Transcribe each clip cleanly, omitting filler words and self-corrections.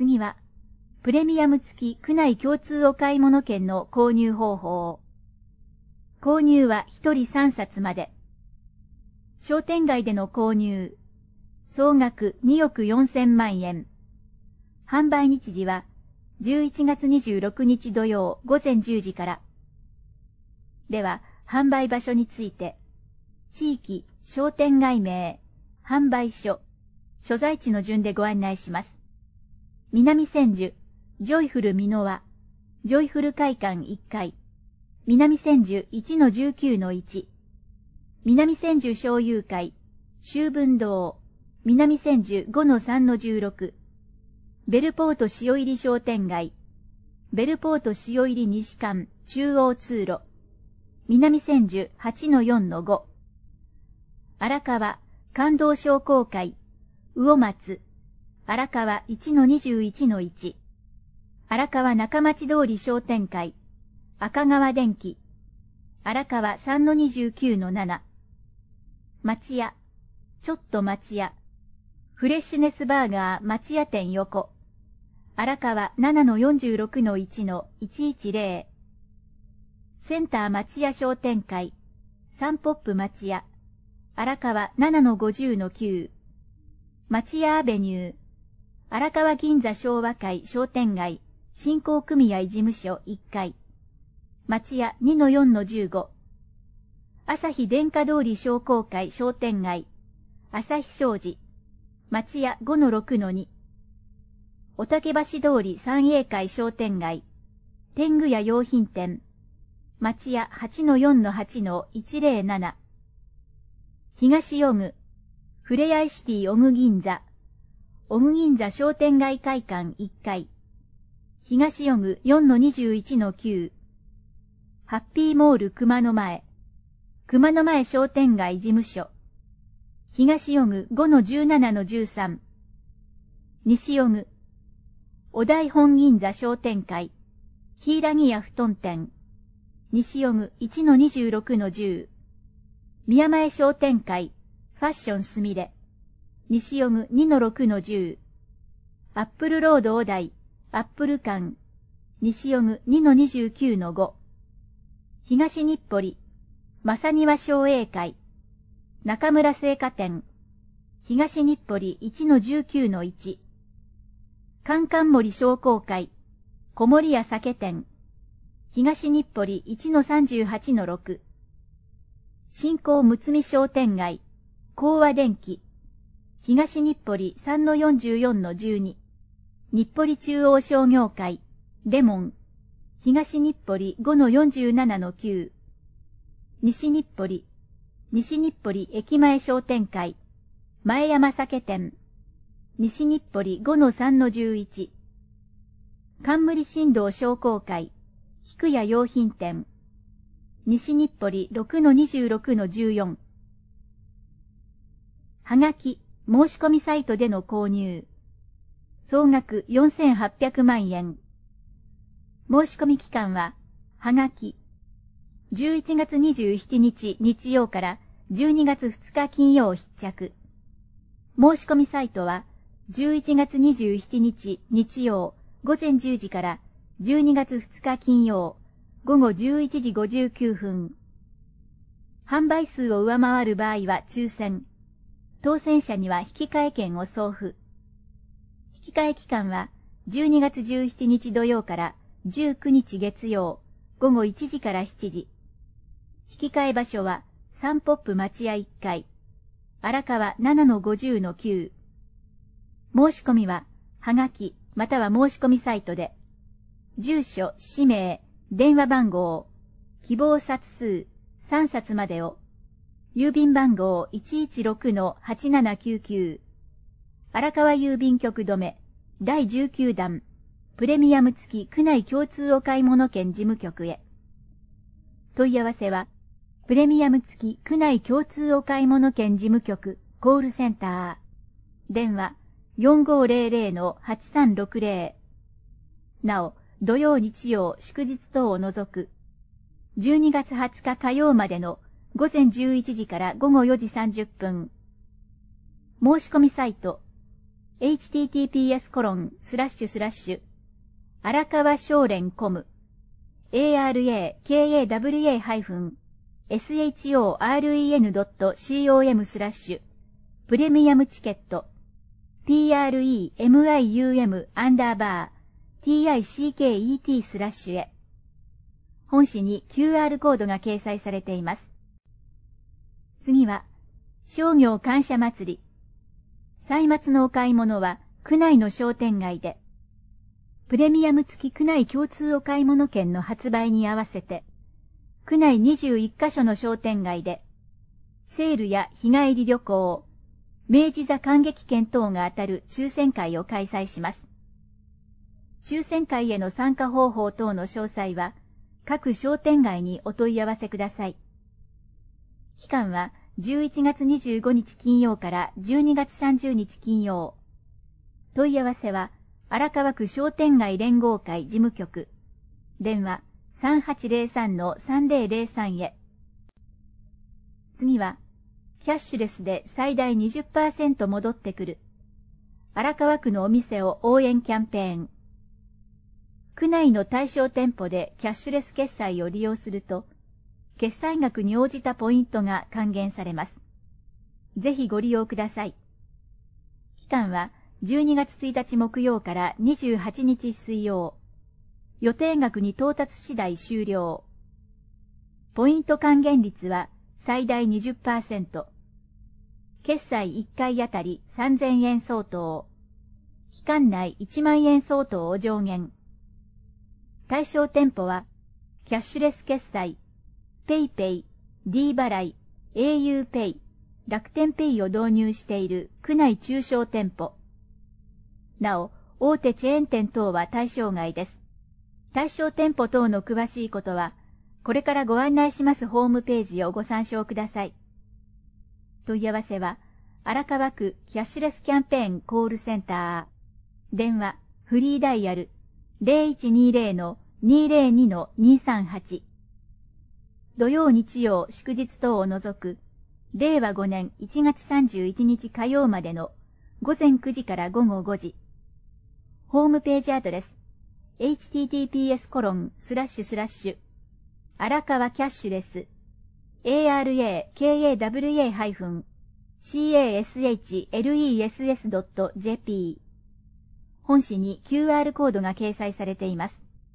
次は、プレミアム付き区内共通お買い物券の購入方法。購入は1人3冊まで。商店街での購入。総額2億4000万円。販売日時は11月26日土曜午前10時から。では、販売場所について。地域、商店街名、販売所、所在地の順でご案内します。南千住、ジョイフル美濃和、ジョイフル会館1階、南千住 1-19-1、南千住商友会、秋分堂、南千住 5-3-16、ベルポート塩入り商店街、ベルポート塩入り西館中央通路、南千住 8-4-5、荒川、感動商工会、魚松、荒川 1-21-1、荒川中町通り商店会、赤川電機、荒川 3-29-7、町屋、ちょっと町屋、フレッシュネスバーガー町屋店横、荒川 7-46-1-110、センター町屋商店会、サンポップ町屋、荒川 7-50-9、町屋アベニュー、荒川銀座昭和会商店街、振興組合事務所1階、町屋 2-4-15、朝日電化通り商工会商店街、朝日商事、町屋 5-6-2、おたけ橋通り三栄会商店街、天狗屋用品店、町屋 8-4-8-107、東ヨグ、ふれあいシティオグ銀座、オグ銀座商店街会館1階、東ヨグ 4-21-9、ハッピーモール熊野前、熊野前商店街事務所、東ヨグ 5-17-13、西ヨグ、お台本銀座商店会、柊屋布団店、西ヨグ 1-26-10、宮前商店会、ファッションすみれ、西ヨグ 2-6-10、アップルロードお台、アップル館、西ヨグ 2-29-5、東日暮里、正庭商栄会、中村製菓店、東日暮里 1-19-1、カンカン森商工会、小森屋酒店、東日暮里 1-38-6、新興むつみ商店街、光和電機、東日暮里 3-44-12、日暮里中央商業会、レモン、東日暮里 5-47-9、西日暮里駅前商店会、前山酒店、西日暮里 5-3-11、冠新道商工会、菊屋用品店、西日暮里 6-26-14、はがき、申し込みサイトでの購入、総額4800万円。申し込み期間は、はがき、11月27日日曜から12月2日金曜必着。申し込みサイトは、11月27日日曜午前10時から12月2日金曜午後11時59分。販売数を上回る場合は抽選。当選者には引換券を送付。引換期間は12月17日土曜から19日月曜午後1時から7時。引換場所はサンポップ町屋1階、荒川 7-50-9。申し込みは、はがきまたは申し込みサイトで、住所、氏名、電話番号、希望冊数3冊までを、郵便番号 116-8799、荒川郵便局止め、第19弾、プレミアム付き区内共通お買い物券事務局へ。問い合わせは、プレミアム付き区内共通お買い物券事務局コールセンター。電話 4500-8360。なお、土曜日曜祝日等を除く。12月20日火曜までの午前11時から午後4時30分。申し込みサイト。 https:// 荒川商連コム arakawa-shorem.com/ プレミアムチケット premium_ticket/ へ本誌に QR コードが掲載されています。次は、商業感謝祭り。歳末のお買い物は、区内の商店街で、プレミアム付き区内共通お買い物券の発売に合わせて、区内21カ所の商店街で、セールや日帰り旅行、明治座観劇券等が当たる抽選会を開催します。抽選会への参加方法等の詳細は、各商店街にお問い合わせください。期間は11月25日金曜から12月30日金曜。問い合わせは、荒川区商店街連合会事務局。電話 3803-3003 へ。次は、キャッシュレスで最大 20% 戻ってくる。荒川区のお店を応援キャンペーン。区内の対象店舗でキャッシュレス決済を利用すると、決済額に応じたポイントが還元されます。ぜひご利用ください。期間は12月1日木曜から28日水曜。予定額に到達次第終了。ポイント還元率は最大 20%。決済1回あたり3000円相当。期間内1万円相当を上限。対象店舗は、キャッシュレス決済、PayPay、D 払い、auPay、楽天ペイを導入している区内中小店舗。なお、大手チェーン店等は対象外です。対象店舗等の詳しいことは、これからご案内しますホームページをご参照ください。問い合わせは、荒川区キャッシュレスキャンペーンコールセンター。電話、フリーダイヤル、0120-202-238。土曜日曜祝日等を除く、令和5年1月31日火曜までの午前9時から午後5時。ホームページアドレス、https:// 荒川キャッシュレス、arakawa-cashles.jp。本誌に QR コードが掲載されています。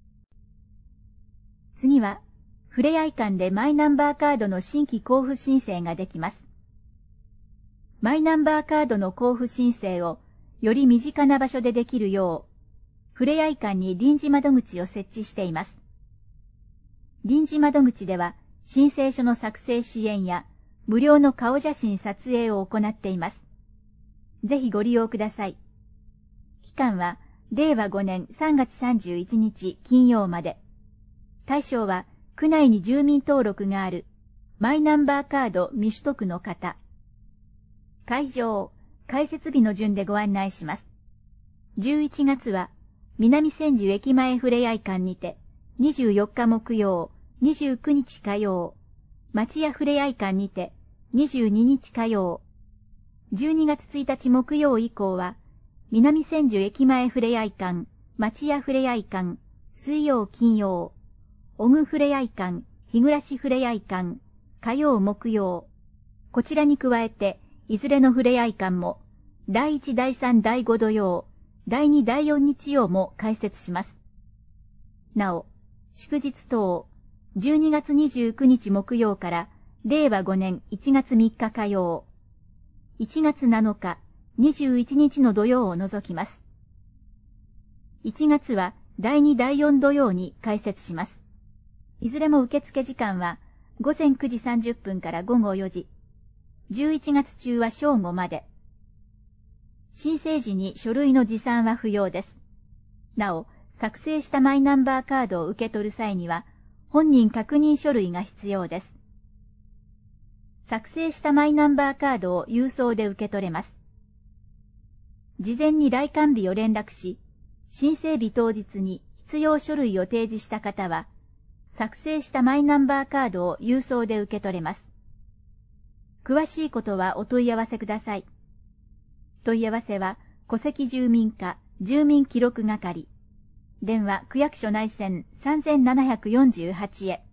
次は、ふれあい館でマイナンバーカードの新規交付申請ができます。マイナンバーカードの交付申請をより身近な場所でできるよう、ふれあい館に臨時窓口を設置しています。臨時窓口では、申請書の作成支援や無料の顔写真撮影を行っています。ぜひご利用ください。期間は令和5年3月31日金曜まで。対象は区内に住民登録があるマイナンバーカード未取得の方。会場、開設日の順でご案内します。11月は南千住駅前ふれあい館にて24日木曜、29日火曜、町屋ふれあい館にて22日火曜、12月1日木曜以降は南千住駅前ふれあい館、町屋ふれあい館、水曜金曜、小具ふれあい館、日暮ふれあい館、火曜木曜。こちらに加えて、いずれのふれあい館も、第1、第3、第5土曜、第2、第4日曜も開設します。なお、祝日等、12月29日木曜から、令和5年1月3日火曜、1月7日、21日の土曜を除きます。1月は第2、第4土曜に開設します。いずれも受付時間は午前9時30分から午後4時。11月中は正午まで。申請時に書類の持参は不要です。なお、作成したマイナンバーカードを受け取る際には、本人確認書類が必要です。作成したマイナンバーカードを郵送で受け取れます。事前に来館日を連絡し、申請日当日に必要書類を提示した方は、作成したマイナンバーカードを郵送で受け取れます。詳しいことはお問い合わせください。問い合わせは、 戸籍住民課、住民記録係。電話区役所内線3748へ。